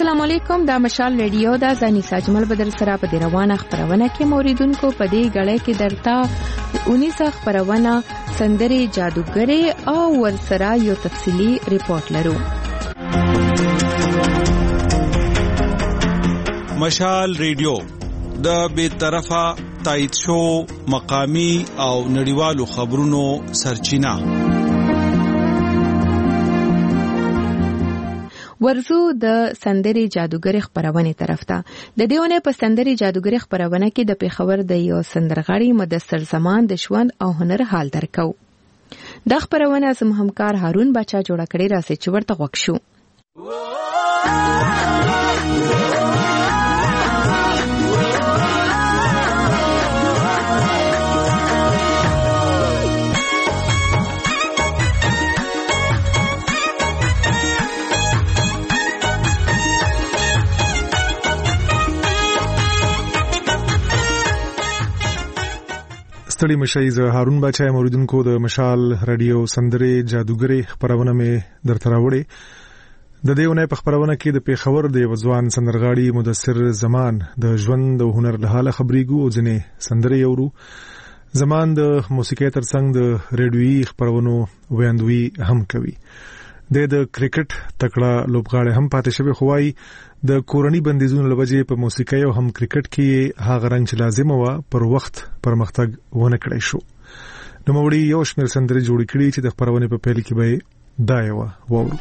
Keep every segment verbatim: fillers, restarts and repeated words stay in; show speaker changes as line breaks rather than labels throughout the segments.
السلام علیکم، دا مشال ریډیو دا زنی ساجمل بدر سره په دی روانه خبرونه کې موریدونکو په دې غړې کې درته اونیسه خبرونه سندري جادوګری او ورسره یو تفصیلی ریپورت لرو.
مشال ریډیو د بے طرفه تایید شو مقامی او نړیوالو خبرونو سرچینه.
ورزو د سندري جادوګری خبرونه طرف ته د دیونه په سندري جادوګری خبرونه کې د پیښور د یو سندرغاړي مدثر زمان د ژوند او هنر حال درکو. د خبرونه زم همکار هارون بچا جوړ کړی راځي چې ورته وښو.
ستړي مشي زه هارون بچا موریدونکو د مشال رادیو سندري جادوګری خبرونه مې درته راوړې. د دیونه په خبرونه کې د پیښور د وځوان سندرغاړي مدثر زمان د ژوند او هنر له حاله خبرېږو او ځنې سندري اورو. زمان د موسیقۍ ترڅنګ د ریډیوي خبرونو ویاندوي هم کوي. د د کرکټ تکړه لوبغاړي هم پاتې شوی خوای د کورنۍ بندیزونو لوجې په موسیقۍ او هم کرکټ کې هغه رنګ چې لازم و پر وخت پرمختګ ونه کړی شو. نو موږ یو شمېر سندري جوړ کړي چې د خبرونه په پیل کې به دا یو وورو.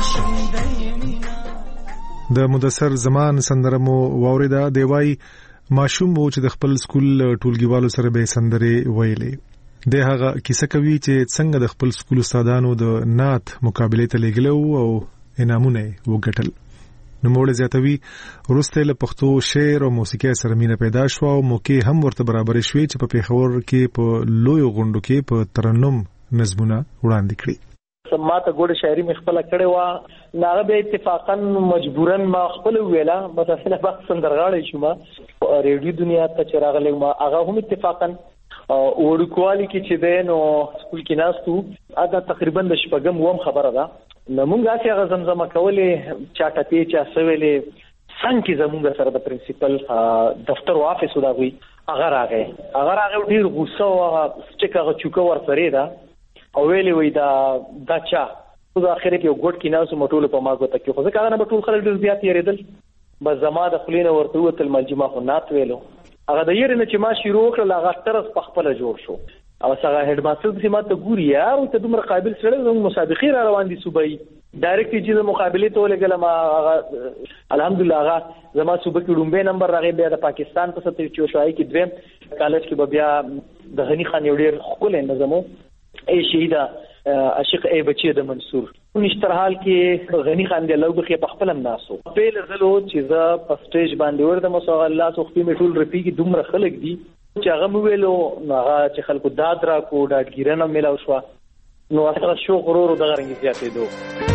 د مدثر زمان سندره مو واوریدا. دی وای ماشوم وو چې د خپل سکول ټولګیوالو سره به سندرې ویلې د هغه کیسه کوي چې څنګه د خپل سکول استادانو د نعت مقابله ته لګلو او انعامونه وګټل. نو موږ زیاتوي ورسته له پښتو شعر او موسیقي سره مینه پیدا شو او موقع هم ورته برابر شوې چې په پیښور کې په لوی غونډو کې په ترنم نظمونه وړاندې کړي.
سماته ګوډه شاعري مې خپل کړې و ناغه به اتفاقا مجبورا ما خپل ویلا بس اصله بس سندرغاړې شوم ریډیو دنیا ته چراغلې ما هغه هم اتفاقا وړکوالي کې چې دین او سکول کې ناستو اګه تقریبا د شپږم وم خبره ده نو مونږه چې هغه زمزمه کولې چاټه پی چا سویلې څنګه زمونږ سره د پرنسپل دفتر او افیس وداوي هغه راغی هغه راغی ډیر غوسه او چې هغه چوکا ور سره ده او ویلې وای دا دا چا په اخر کې یو ګډ کې ناسو مټول په ما کوته کې خو ځکه نه ټول خلک ډیر زیات یریدل بس زما د خلینو ورته وتل ملجمه خو نات ویلو هغه د یری نه چې ما شروع کړل هغه ترس په خپل جوړ شو او څنګه هډ ماستر چې ما ته ګوري یار ته دومره قابل سره د مسابقې را روان دي صوبای ډایرکټ چې د مقابله ته ولګل ما الحمدلله هغه زما صوبې کې لومبه نمبر راغی بیا د پاکستان په ستر چې شوای کې دویم کالج کې بیا د غنی خان یو ډیر خپل نظمو ای شهیدا عاشق ای بچی د منصور نشتر حال کې غنی خان دی لوګ کې په خپل ناسو په لزلو چې ز په سټیج باندې ورته مسو الله سو خپل میټول رپی کې دومره خلک دي چې هغه ویلو هغه چې خلکو داد را کو دادګیرنه ملاو شو نو اصل شو غرور د غرنګ زیاتې دو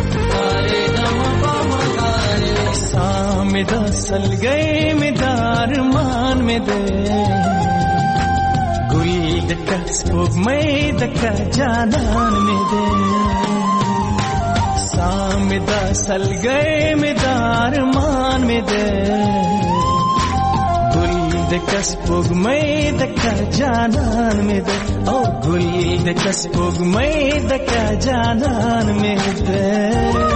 سامدا سلګي مدار مان مې ده دکا سپوږمۍ دکا جانان مې ده سامدا سلګي مدار مان مې ده ګل دکا سپوږمۍ دکا جانان مې ده او ګل دکا سپوږمۍ دکا جانان مې ده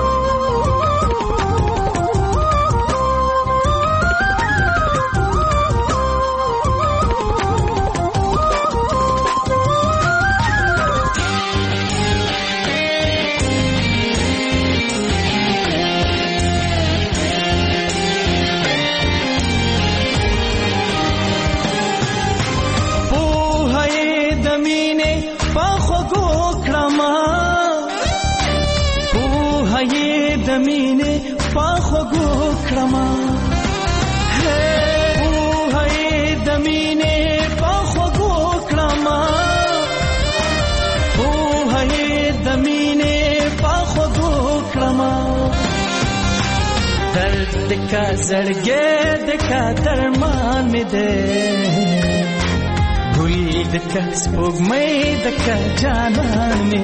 دکا زړګې دکا درمان مې ده ګل دکا سپوږمۍ دکا جانان مې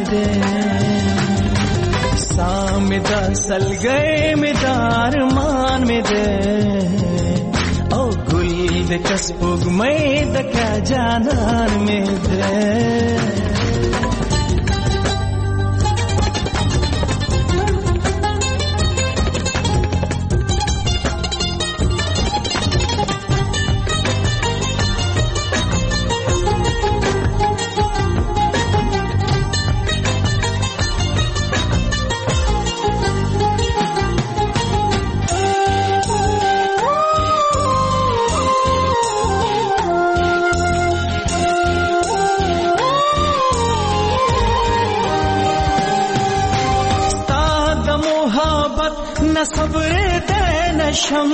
ده سامدا سلګي مې دارمان مې ده او ګل دکا سپوږمۍ دکا جانان مې ده صبر دے نشم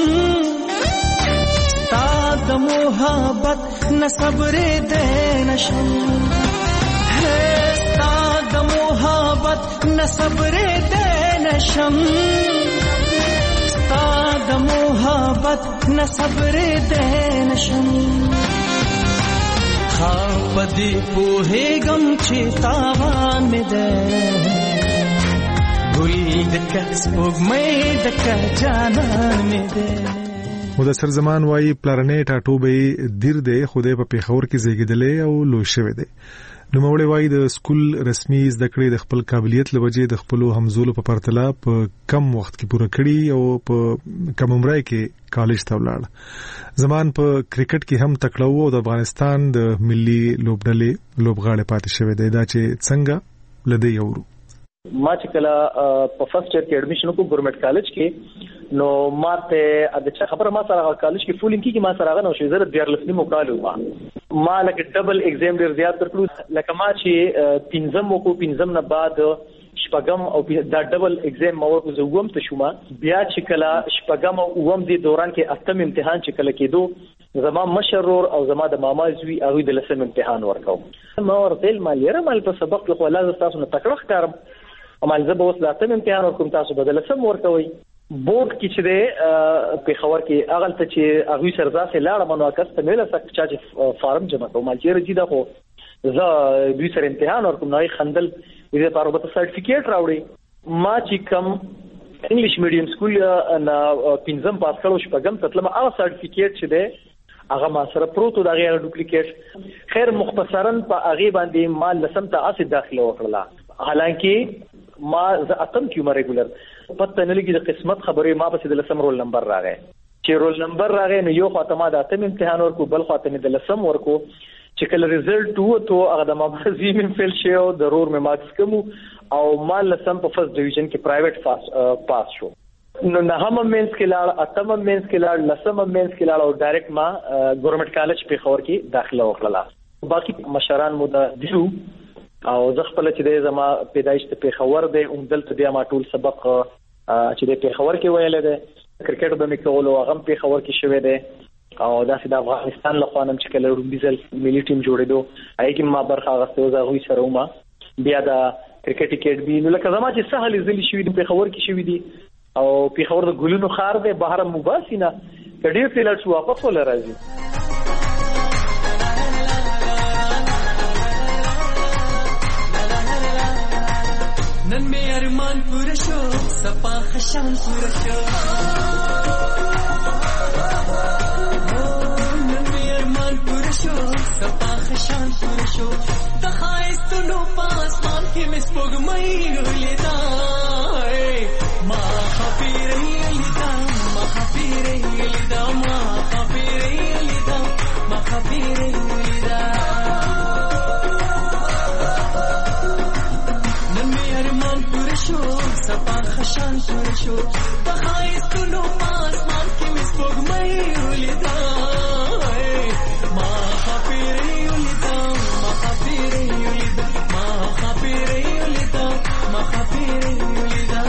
ستا محبت نہ صبر دے نشم ہے ستا محبت نہ صبر دے نشم ستا محبت نہ صبر دے نشم خواب دی پوہے گم چیتاوان میں دے
مدثر زمان وايي پلارنې ټاټوبې دیر دی خوده په پیښور کې زیږیدلې او لوی شوی دی. نو موړې وايي د سکول رسمي زده کړې د خپل قابلیت لوجې د خپل همزولو په پرتله په کم وخت کې پوره کړي او په کم عمر کې کالج ته ولاړ. زمان په کرکټ کې هم تکړه وو او د افغانستان د ملي لوبډلې لوبغاړي پاتې شوی دی. دا چې څنګه لدی یورو
ما چې کله په فرست ایئر کې اډمیشن وکړم ګورنمنت کالج کې نو ماته د چا خبره ما سره کالج کې فول انکی کې ما سره غنو شي زره دیار لسنی مقالو ما ما لکه ډبل ایگزام ډیر زیات ترلو لکه ما چې پنځم وکړو پنځم نه بعد شپږم او دا ډبل ایگزام ما ورکو زوم ته شوم بیا چې کله شپږم او اوم دی دوران کې اتم امتحان چې کله کېدو زما مشرور او زما د ماما زوی هغه د لسم امتحان ورکاو ما ورته مال یره مال په سبق خو لازم تاسو نه تکړه ښکارم مال زه به اوس د اتم امتحان ورکوم تاسو به د لسم ورکوي بورډ کې چې د په خبر کې اغل ته چې هغه سرځه لاړه منو کسته مله سک چې فارم جمع کوم مال چې رجیدا خو زه دوی سره امتحان ورکوم نو خندل دې لپاره به سرټیفیکیټ راوړي ما چې کم انګلیش میډیم سکول نه پنځم پاس کړو شپږم تطلم هغه سرټیفیکیټ چې ده هغه ما سره پروتو دا غیر ډوپلیکیټ خیر مختصرا په هغه باندې ما لسم ته اسې داخله وکړه حالانکه ما ز اتم کیو ریګولر پته نه لګي د قسمت خبرې ما بس د لسم رول نمبر راغی چې رول نمبر راغی نو یو خاطر ما د اتم امتحان ورکو بل خاطر د لسم ورکو چې کله ریزلټ وو ته هغه د مابزي من فیل شو ضرور مې مارکس کم او ما لسم په فرست ډیویژن کې پرایویټ پاس شو نو نه هم مینس کې لاړ اتم مینس کې لاړ لسم مینس کې لاړ او ډایرکټ ما ګورنمنت کالج په خور کې داخله وکړه باقي مشران مو د دیو او زه خپل چې د زما پیدایش په خور دی او دلته بیا ما ټول سبق چې د په خور کې ویل دی کرکټ به مې کول او هغه په خور کې شوې دی او دا چې د افغانستان له خوانم چې کله رومبیزل ملي ټیم جوړېدو هغه کې ما برخه غوښته زه غوي سره ومه بیا د کرکټ اکیډمي نو لکه زما چې سهل زلي شوې دی په خور کې شوې دي او په خبر د ګلونو خار ده بهر مباسینه کډیر تل شو واپس ول راځي
نن می ارمان پوره شو سپا خشان پوره شو نن می ارمان پوره شو سپا خشان پوره شو د خایستونو پاسمان کې مس پګمای ولیدا ما خبيري لدا ما خبيري لدا ما خبيري لدا ما خبيري لدا نمي ارمان پور شو سپا خشان پور شو بخایستونو پاسمان کې مسپوږمۍ لدا ما خبيري لدا ما خبيري لدا ما خبيري لدا ما خبيري لدا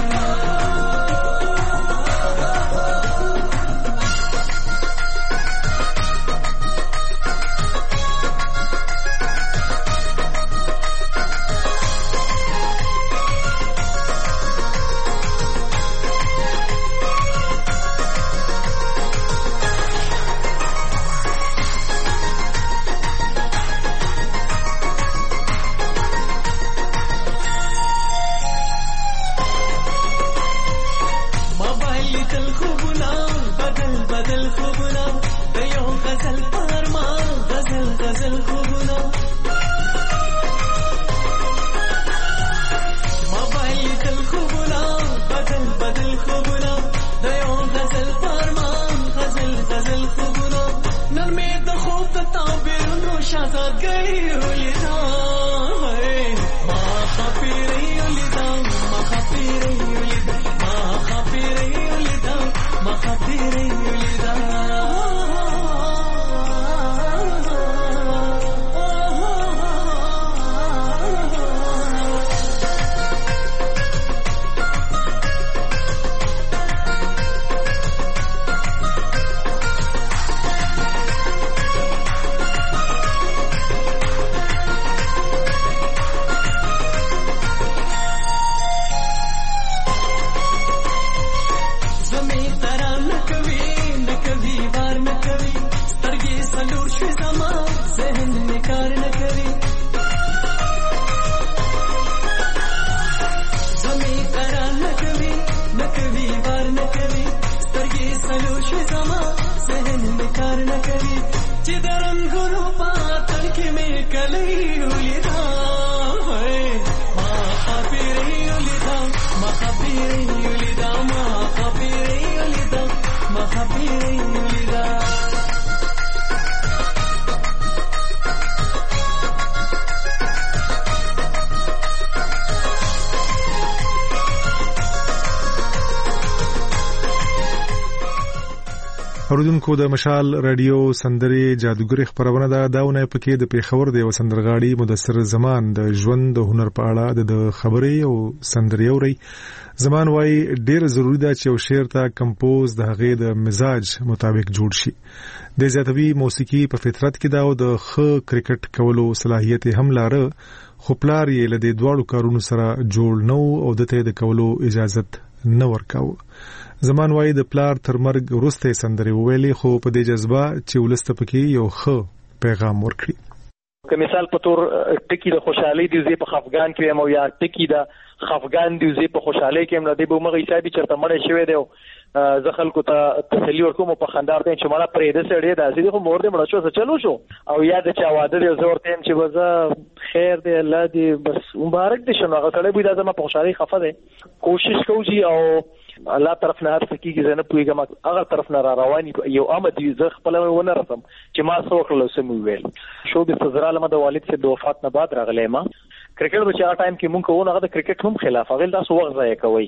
اوریدونکو د مشال رادیو سندري جادوګری خبرونه دا داونه پکې د پیښور د وسندرغاړي مدثر زمان د ژوند د هنر په اړه د خبرې او سندري اوري. زمان وايي ډیر ضروری ده چې یو شعر ته کمپوز د هغې د مزاج مطابق جوړ شي. د زیاتوي موسیقي په فطرت کې دا او د ښه کرکټ کولو صلاحیت هم لاره، خو پلار یې له دې دواړو کارونو سره جوړ نه او د ته د کولو اجازت نه ورکاوه. زمان وايي د پلار تر مرګ وروسته سندري وویلې، خو په دې جذبه چې ولسته پکې یو ښه پیغام ورکړي.
که مثال په تور ټکی د خوشحالي دی زی په خفګان کې مو یا ټکی د خفګان دی زی په خوشحالي کې مله دی به مغه حسابي چرته مړ شوی دی زه خلکو ته تسلی ورکوم په خندار ته چې مړه پرې د سړی د ازي خو مور دې مړ شو څه چلو شو او یا د چا واده دی زور ته چې وزه خیر دی الله دې بس مبارک دي شنو هغه سړی به د زما په خوشحالي خفه دی کوشش کوي او الله طرف نه هر څه کیږي زنه پويګم هغه طرف نه را رواني یو آمد زه خپل ونه رسم چې ما څو کړل سم ویل شو به سزراله ما د والد سے د وفات نه بعد راغلی ما کرکټ په چا ټایم کې مونږ کوو هغه د کرکټ هم خلاف هغه تاسو وخت ضایع کوي.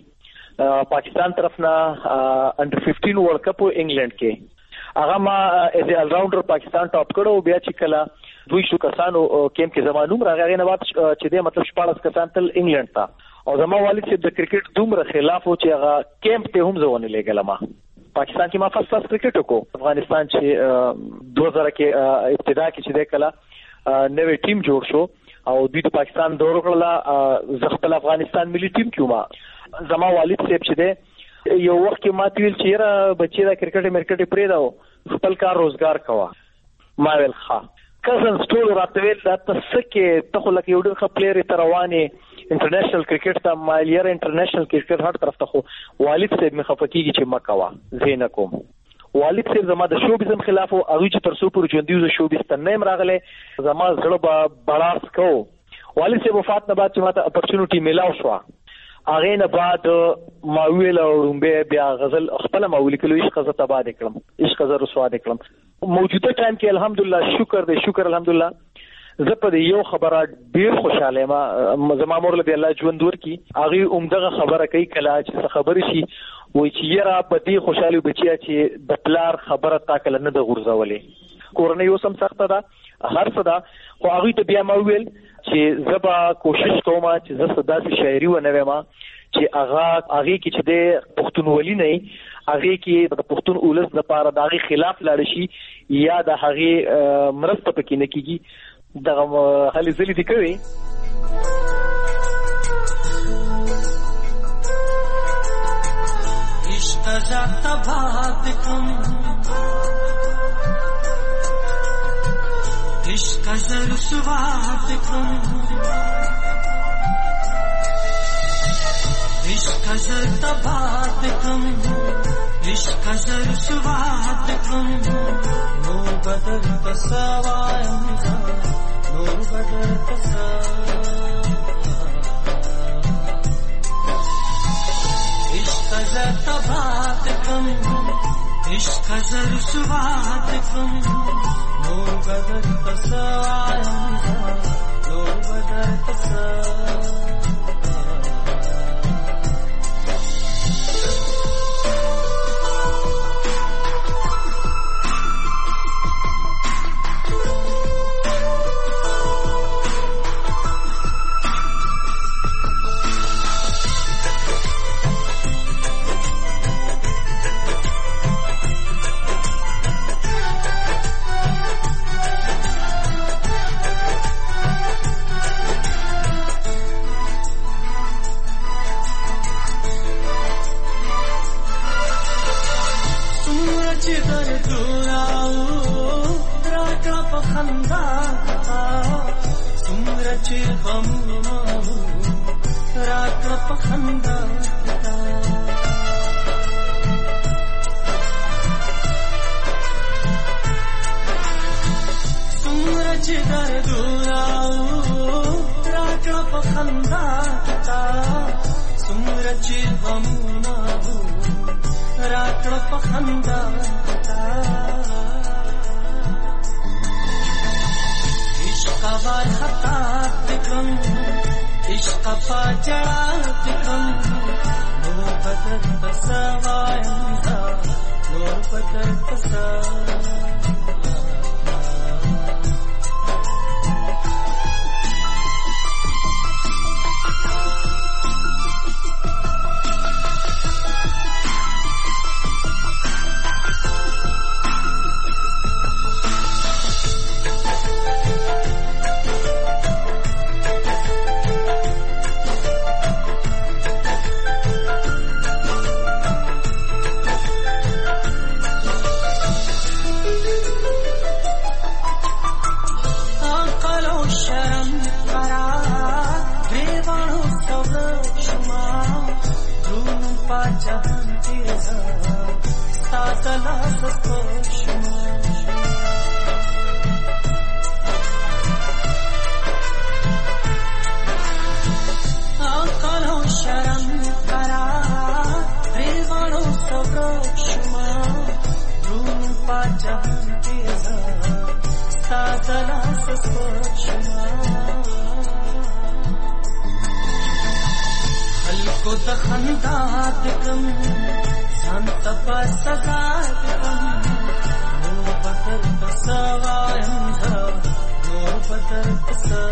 پاکستان طرف نه انډر ففټین ورلد کپ انګلند کې هغه ما از ال راونډر پاکستان ټاپ کړو بیا چې کله دوی شو کسانو کیم کې زمانوم راغی نه بعد چې د مطلب شپږ کسان تل انګلند ته او زما والد چې د کرکټ دومره خلاف و چې هغه کیمپ ته هم ځونه لګل ما پاکستان کې ما فاست فاست کرکټ وکړو. افغانستان چې دوه هزار کې ابتدا کې چې د کله نوې ټیم جوړ شو او دوی د پاکستان دور کړل زخپل افغانستان ملي ټیم کې ما زما والد صاحب چې ده یو وخت کې ما تیل چې را بچی دا کرکټ مرکټ پرې دا خپل کار روزګار کوا ما ویل ښه کزن سټول راتویل دا تسکه ته خو لکه یو ډېر ښه پلیئر تر رواني انټرنیشنل کرکټ ته مالیر انټرنیشنل کرکټ هر طرف ته خو والد صاحب مې خفقېږي چې مکوا زین کوم والد صاحب زما د شوبیزم خلاف او هغه چې تر څو پر ژوندۍ شوبیز ته نیم راغله زما زړه به بلاس کو. والد صاحب وفات نه بعد چې ماته اپورچونټی میلاو شو هغه نه بعد ما ویل او بیا غزل خپل ما ولیکلو عشق غزه تبا کړم عشق غزه رسوا کړم. موجوده ټایم کې الحمدلله شکر دې شکر الحمدلله زه په یو خبره ډیر خوشاله ما زما مور له الله ژوند ورکی هغه عمدغه خبره کوي کله چې خبرې شي وای چې یرا په دې خوشاله بچیا چې د پلار خبره تا کله نه د غورځولې کورنۍ یو سم سخته ده هر څه ده خو هغه ته بیا ما ویل چې زبا کوشش کوم چې زه صداسي شاعري و نه وما چې هغه هغه کې چې د پښتونولي نه هغه کې د پښتون اولس لپاره د هغه خلاف لاړ شي یا د هغه مرسته پکې نه کیږي دغه هلي ځلې دي کوي.
عشق زات بات کم عشق زر سوات کم عشق زات بات کم عشق زر سوات کم نو بدل تسوایم نور بدر تسا عشق زر تبات کم عشق زر سوات کم نور بدر تسا نور بدر تسا نور بدر پسا خلکو د خندا دکم سنت په سزا دکم نور بدر پسوایم نور بدر پسا.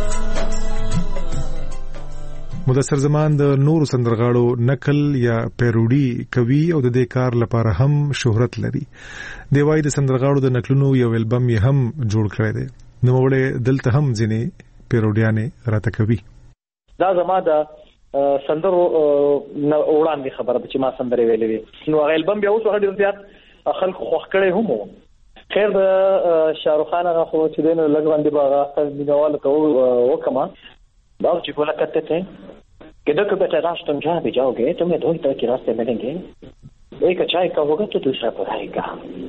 مدثر زمان د نورو سندرغاړو نقل یا پیروډي کوي او د دې کار لپاره هم شهرت لري. دی وايي د سندرغاړو د نقلونو یو البم یې هم جوړ کړی دی. نو وړه دلته هم ځینې پیروډیانې راته کوي.
دا زما د سندرو وړاندې خبره ده چې ما سندرې ویلې وي. نو هغه البم بیا اوس هغه ډېر زیات خلک خوښ کړی هم و. خیر د شاهرخ خان هغه خو چې دی نو لږ باندې به هغه مینهوالو ته وکړم. बाबूजी बोला करते थे कि देखो बेटा रास्ते में जहाँ भी जाओगे तुम्हें दो ही तरह के रास्ते मिलेंगे, एक अच्छाई का होगा तो दूसरा बुराई का.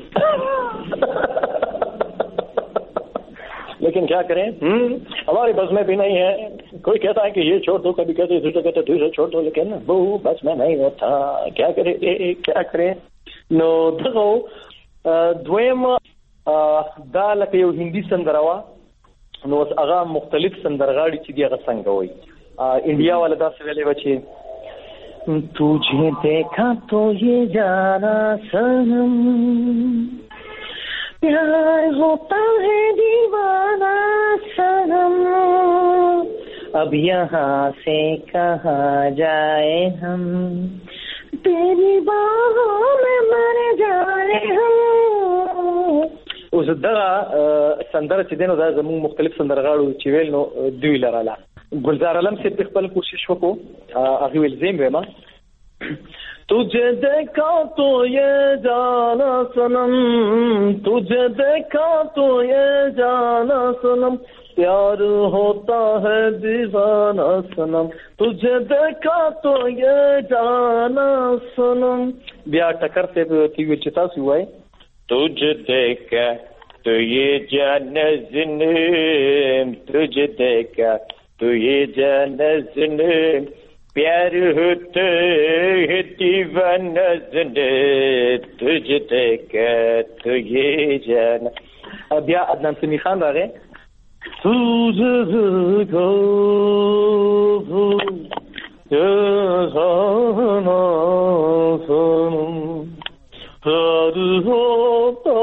लेकिन क्या करें, हमारी बस में भी नहीं है. कोई कहता है कि ये छोड़ दो, कभी कहते दूसरे कहते दूसरे छोड़ दो, लेकिन वो बस में नहीं होता. क्या करे क्या करे. नो दغه دویم دا لکه یو هندي سندروا نو هغه مختلف سندرغاړي چې دی هغه څنګه وای. انډیا والا دا څه ویلې و چې तुझे देखा तो ये जाना सनम प्यार होता है दीवाना सनम अब यहाँ से कहाँ जाए हम तेरी बाहों में मर जाए हम. اوس دغه سندره چې دینو دا زموږ مختلف سندرغاړو چې ویل نو دوی لراله. گلزار علم سے خپل کوشش وکړو هغه ویل زم وېما तुझे देखा तो ये जाना सनम तुझे देखा तो ये जाना सनम प्यार होता है दीवाना सनम तुझे देखा तो ये जाना सनम. بیا ټکر ته کی ویل چې تاسو وای तुझे देखा तो ये जाना सनम तुझे देखा तो ये जाना सनम प्यार होता है दीवाना सनम तुझे देखा तो ये जाना. بیا عدنان سمی خان راغی तुझे देखा ये जाना सनम प्यार होता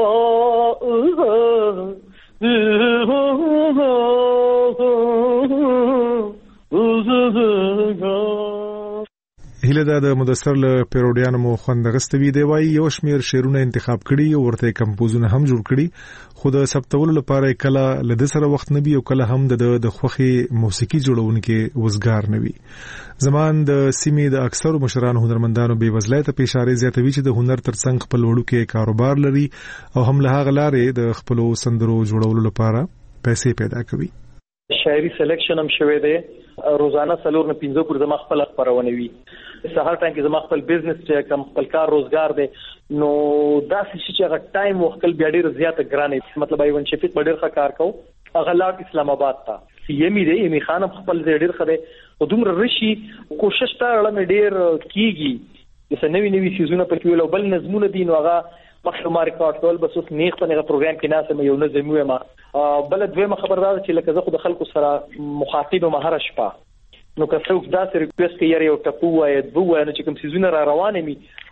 هیله ده د مدثر له پیروډیانو مو خوند غستوي. دی وايي یو شمیر شعرونه انتخاب کړي او ورته کمپوزونه هم جوړ کړي خو د ثبتولو لپاره کله لده سره وخت نه وي او کله هم د د خوخي موسیقي جوړونکو وزګار نه وي. زمان د سیمې د اکثر مشرانو هنرمندانو به وزلای ته اشاره زیاتوي چې د هنر ترڅنګ خپل وړو کې کاروبار لري او هم له هغه لارې د خپل سندرو جوړولو لپاره پیسې پیدا کوي.
شاعري سلیکشن هم شوی دی. روزانه سلور نه پنځه پر زما خپل خبرونه وي. سهار ټایم کې زما خپل بزنس چې کم خپل کار روزګار دی نو دا چې هغه ټایم وختل بیا ډیر زیاته ګرانه. مطلب ایون شفیق ډیر ښه کار کو هغه لار اسلام آباد ته یمی دی یمی خان خپل ډیر خده او دومره رشي کوشش تا لمه ډیر کیږي چې نوې نوې سيزونه په کې ول بل نظمونه دي نو هغه مخه ما ریکارډ کول بس اوس نیغ په هغه پروګرام کې ناسه مې یو نظم وې ما بل دویمه خبردار چې لکه زه خو د خلکو سره مخاطب مهار شپه نو که څوک دا سره ریکوست کوي یو ټپو وای بو وای نو چې کوم سيزونه را روانه می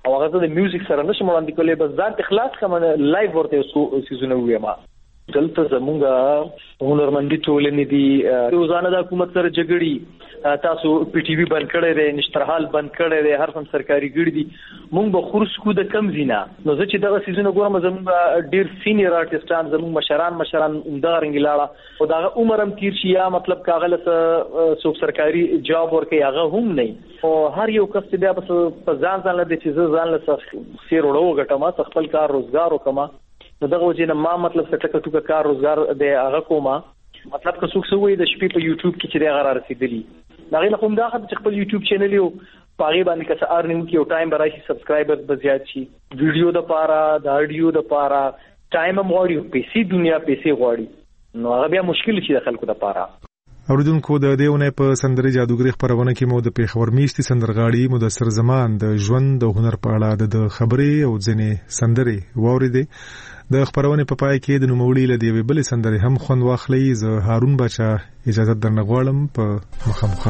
او هغه د میوزیک سره نشم وړاندې کولای، بس ځان ته خلاص کوم لایو ورته سيزونه ویم. دلته زمونږه هنرمندي ټولنې دي، روزانه د حکومت سره جګړې، تاسو پی ټي وی بند کړی دی، نشترحال بند کړی دی، هر څوم سرکاري ګړي دي. مونږ به خورس کو د کم زینا نو زه چې دغه سيزونه ګورم، زمونږ ډیر سینیئر آرټیستان، زمونږ مشران مشران دغه رنګ لاړه او دغه عمر هم تیر شي، یا مطلب کاغله څوک سرکاري جاب ورکي هغه هم نه. او هر یو کس بیا په ځان ځان له دې چې ځان له سیر وړو غټما خپل کار روزګار وکما. نو دغه وجه نه ما مطلب څه ټکه ټکه کار روزګار د هغه کومه، مطلب که څوک سوې د شپې په یوټیوب کې چې دا غره رسیدلی دا نه کوم دا چې خپل یوټیوب چینل یو پاغي باندې که څه ارنینګ کې او ټایم براشي، سبسکرایبرز به زیات شي، ویډیو د پاره د اډیو د پاره ټایم هم غواړي، پیسې دنیا پیسې غواړي، نو هغه بیا مشکل شي د خلکو د پاره.
اوریدونکو د دیونه په سندري جادوګری خبرونه کې مو د پیښور میشتي سندرغاړي مدثر زمان د ژوند د هنر په اړه د خبرې او ځنې سندري ووریدې. د خبرونه په پای کې د نوموړي له دی بل سندري هم خوند واخلي. زه هارون بچا اجازه درنغواړم په مخامخه.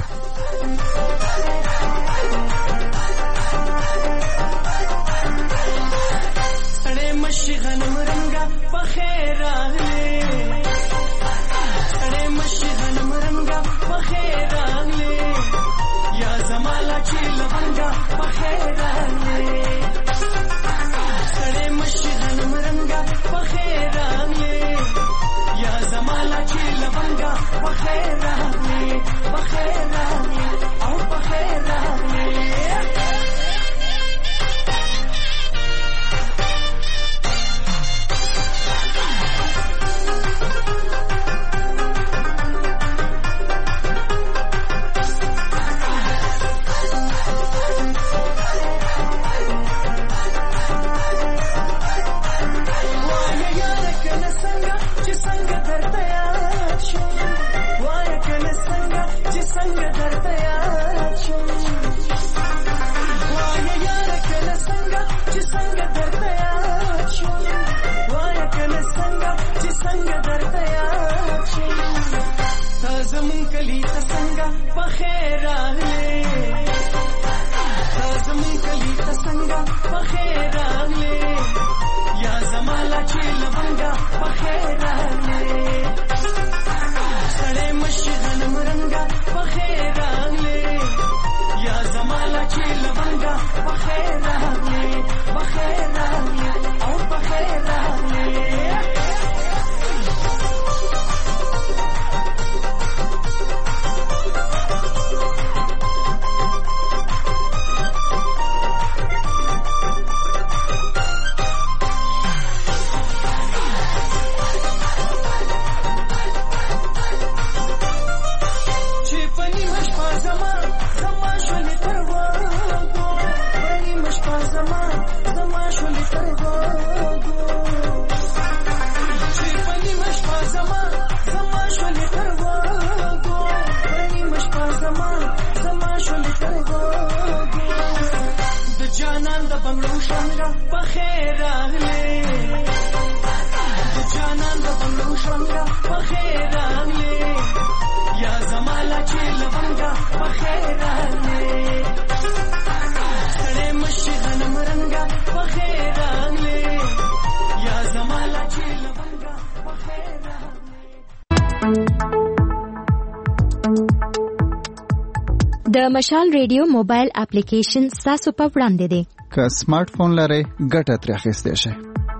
د مشال ریډیو موبایل اپلیکیشن تاسو په وړاندې دی.
که سمارټ فون لرئ ګټه ترې اخیستی شئ.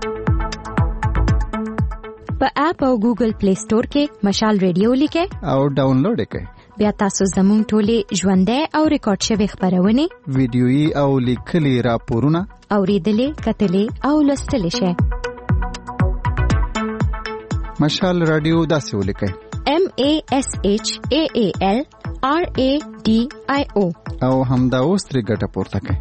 په اپ او ګوګل پلی سٹور کې مشال ریډیو لیکئ
او ډاونلوډ یې کړئ.
بیا تاسو زموږ ټولې ژوندۍ او ریکارډ شوي خبرونه،
ویډیويي او لیکلي راپورونه
اوریدلې، کتلې او لوستلی شئ.
مشال رادیو داسې ولیکئ:
M A S H A A L R A D I O
او همدا اوس ترې ګټه پورته کړئ.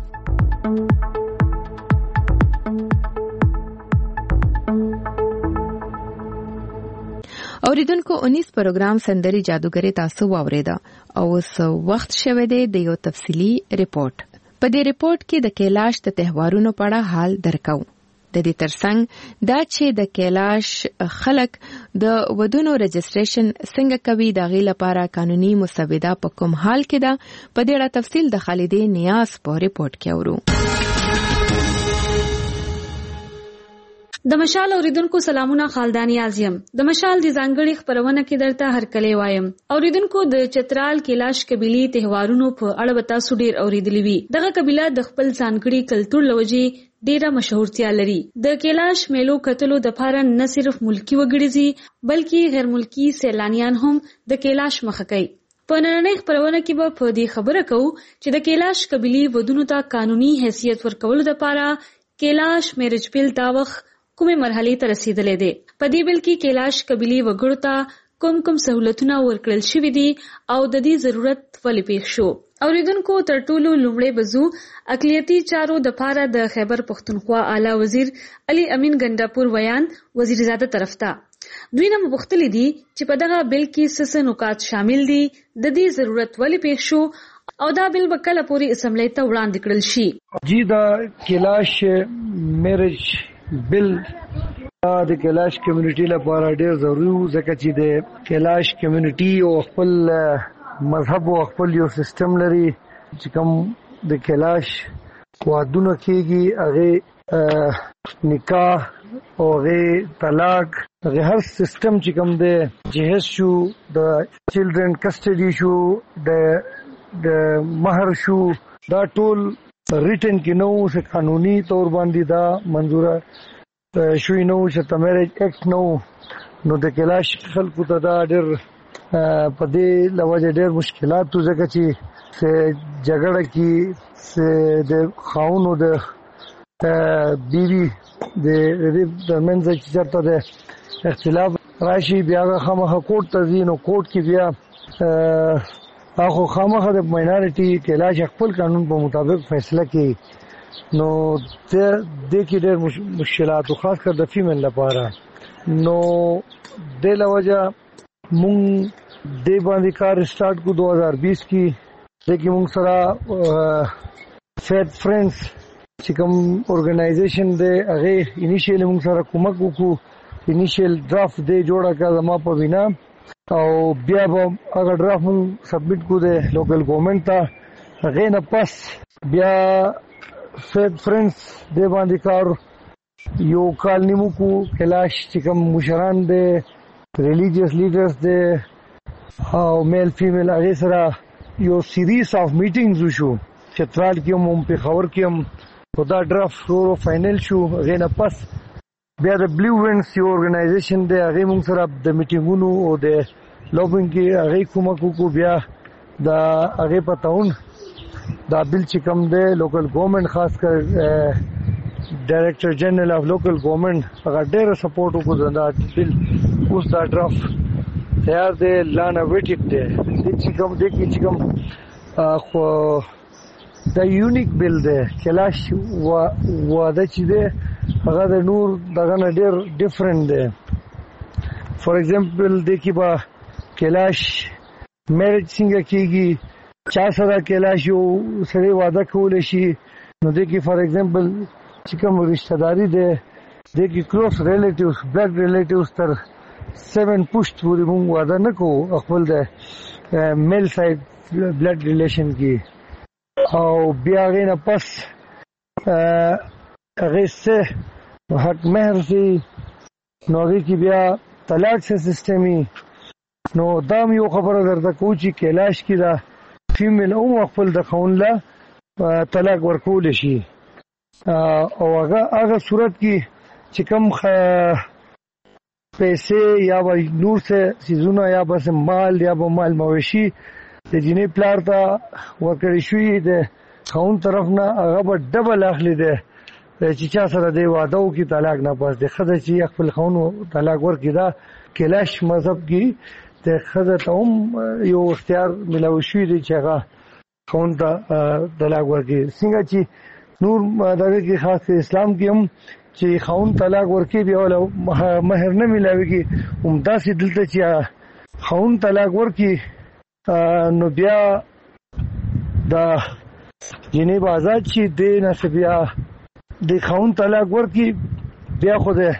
اوریدونکو انیس پروګرام سندري جادوګری تاسو واوریدا او اوس وخت شوه دی د یو تفصیلی ریپورت. په دې ریپورت کې د کیلاش د تهوارونو په اړه حال درکو. د دې ترڅنګ دا چې د کیلاش خلک د ودونو رجسټریشن څنګه کوي د غي لپاره قانوني مسوده په کوم حال کې ده، په دې اړه تفصیل د خالدې نیاز په ریپورت کې اورو.
د مشال اوریدونکو سلامونه خالدانی اعظم. د مشال د ځانګړي خبرونه کې درته هرکلی وایم. اوریدونکو د چترال کیلاش قبيلي تهوارونو په اړه به تاسو ډیر اوریدلی وي. دغه قبيله د خپل ځانګړي کلتور لوجي ډیره مشهورتیا لري. د کیلاش میلو کتلو د پاره نه صرف ملکی وګړي بلکې غیر ملکی سیلانیان هم د کیلاش مخه کوي. په نننۍ خبرونه کې به په دې خبره کوو چې د کیلاش قبيلي ودونو ته قانوني حیثیت ورکولو لپاره کیلاش میرج بیل دا وخت کومه مرحله ته رسیدلې ده. په دې بیل کې کیلاش قبيلي وګړو ته کوم کوم سہولتونه ورکړل شوې دي او د دې ضرورت ولې پیښ شو. اوریدونکو تر ټولو لومړی بزو اقلیتي چارو د پاره د خیبر پختونخوا اعلی وزیر علي امین ګنداپور ویان وزیرزاده طرف ته دوی نه مختلف دي چې په دغه بیل کې څه نکات شامل دي، د دې ضرورت ولې پیښ شو او دا بیل به کله پورې اسمبلی ته وړاندې کړل شي.
جی دا کیلاش میرج بیل د کیلاش کمیونټي لپاره ډیر ضروري و ځکه چې د کیلاش کمیونټي او خپل مذهب او خپل یو سیستم لري چې کوم د کیلاش وادونه کېږي هغه نکاح او هغه طلاق هغه هر سیستم چې کوم د جهیز شو د چلډرن کسټډي شو د د مہر شو دا ټول ریټن کې نو چې قانوني تور باندې دا منزوره شوی نو چې د میرج ایکټ نو نو د کیلاش خلکو ته دا ډېر په دې لوجه ډېر مشکلات تو ځکه چې جګړه کې د خاونو د بیوی د د منځ چې چرته د اختلاف راشي بیا خامخا کوټ ته ځي نو کوټ کې بیا اخو خامخا د ماینارټي کیلاش خپل قانون په مطابق فیصله کوي نو د دې کې ډېر مشکلات خاص کر د فیمل لپاره نو د لوجه مونږ د باندې کار سٹارټ کو دو ہزار بیس کې د کې مونږ سره فیت فرینډز چې کوم اورګنایزیشن د هغه انیشیل مونږ سره کومک وکړو انیشیل ډرافټ د جوړه کړه ما په وینا او بیا به هغه ډرافټ مونږ سبمیټ کو د لوکل ګورنمنت ته هغه نه پس بیا فیت فرینډز د باندې کار یو کال نیمو کو کیلاش چې کوم مشران د ریلیجیس لیډرز د او میل فیمیل هغه سره یو سیریز اف میټینګز وشو چترال کې هم په خبر کې هم په دا ډرافټ ورو فائنل شو هغه نه پس بیا د بلو وینډز یو اورګنایزیشن د هغه موږ سره د میټینګونو او د لوبینګ کې هغه کومک وکړو بیا د هغه پتاون دا بل چې کوم د لوکل ګورنمنت خاص کر ډایریکټر جنرال اف لوکل ګورنمنت هغه ډېر سپورټ وکړو دا بل اوس دا ډرافټ تیار دی لانه ویټیک دی د چې کوم د کې چې کوم خو دا یونیک بل دی کیلاش و واده چې دی هغه د نور دغه نه ډېر ډیفرنٹ دی. فار ایگزامپل د کې با کیلاش میرج څنګه کېږي چا سره کیلاش یو سره واده کولی شي نو د کې فار ایگزامپل چې کوم رشتہ داري دی د کې کلوز ریلیټیوز بلډ ریلیټیوز تر سیون پشت پورې مونږ واده نه کوو خپل د میل سایډ بلډ ریلیشن کې او بیا هغې نه پس هغې څه حق مهر سي نو هغې کې بیا طلاق څه سیسټم وي نو دا هم یو خبره درته کوو چې کیلاش کې دا فیمیل هم خپل د خاوند له طلاق ورکولی شي او هغه هغه صورت کې چې کوم پیسې یا به نور څه څیزونه یا به مال یا به مال مویشي د جینۍ پلار ته ورکړی شوي د خاوند طرف نه هغه به ډبل اخلي دی چې چا سره دی واده وکړي طلاق نه پس د ښځه چې خپل خاوند طلاق ورکړي دا کیلاش مذهب کې د ښځه ته هم یو اختیار ملاوي شوی دی چې هغه خاوند ته طلاق ورکړي څنګه چې نور دغه کې خاص اسلام کې هم چې خاوند طلاق ورکړي بیا ولا مہر نه ملاويږي همداسې دلته چې خاوند طلاق ورکړي نو بیا دا جنې به آزاد شي دې نه څه بیا د خاوند طلاق ورکړي بیا خو د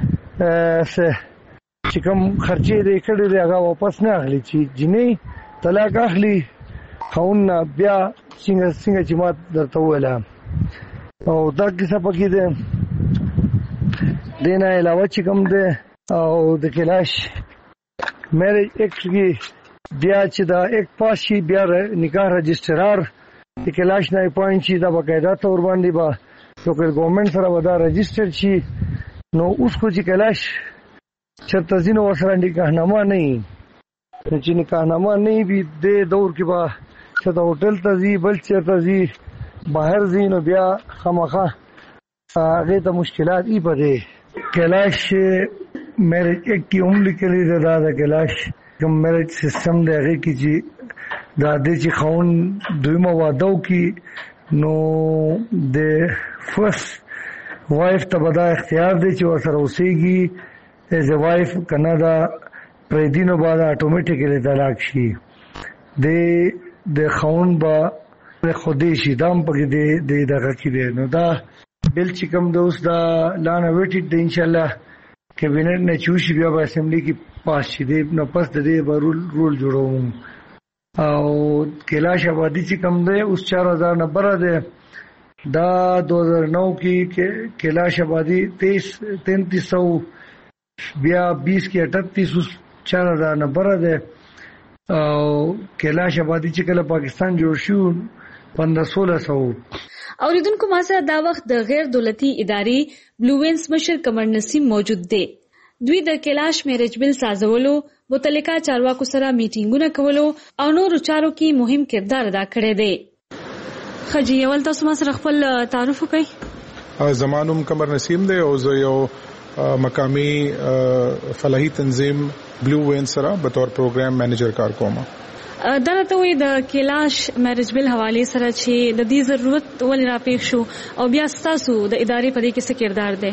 چې کوم خرچې دې کړې دي هغه واپس نه اخلي چې جنې طلاق اخلي خاوند نه بیا څنګه څنګه چې ما درته وویله او دا کیسه پکې ده دینا علاوه چې کوم ده او د کلاش میرج ایکټ کې بیا چې دا ایک پاس شي بیا نکاح رجسټرار د کلاش نه اپوینټ شي دا باقاعده تور باندې با لوکل ګورنمنت سره ودا رجسټر شي نو اوس خو چې کلاش چرته ځینو سره نکاحنامه نه وي چې نکاحنامه نه وي د دور کې با چې دا هوټل ته ځي بل چېرته ځي بهر ځي نو بیا خامخا هغې ته مشکلات ای پدې کلاش میرج ایکټ کې هم لیکلي ده دا د کلاش کوم میرج سسټم دی هغې کې چې دا دی چې خاوند دویمه واده وکړي نو د فرست وایف ته به دا اختیار دی چې ورسره اوسېږي ایز ا وایف که نه دا پرېږدي نو به دا اټومیټیکلی طلاق شي دی د خاوند به خودی شي دا هم پکې د دغه کې دی نو دا بل چې کوم د اوس دا لانه ویټډ دی انشاءالله کابینټ نه چې وشي بیا به اسمبلي کې پاس شي دی نو پس د دې به رول رول جوړوم او کلاش آبادي چې کوم دی اوس چار هزار نه بره دی دا دو ہزار نو کی کیلاش آبادی تیئیس تینتیس سو بیا بیس کی اٹھتیس چار ہزار نبر ہے کیلاش آبادی چې کله پاکستان جوړ شو پندرہ سولہ سو.
اوریدونکو ما سره دا وخت د غیر دولتي ادارې بلو وینز مشر قمر نسیم موجود دی. دوی د کیلاش میرج بل سازولو، متعلقه چارواکو سره میټینګونه کولو او نورو چارو کې مهم کردار ادا کړی دی. خجی اول تاسو ما سره خپل تعارف وکړئ.
زمانوم قمر نسیم دی او زه یو مقامی فلاحي تنظیم بلو وینز سره به طور پروګرام مینیجر کار کوم.
دا ته وي د کیلاش میرج بل حواله سره چې د دې ضرورت ولې راپېښ شو او بیا تاسو د ادارې په دې کې څه کردار دی؟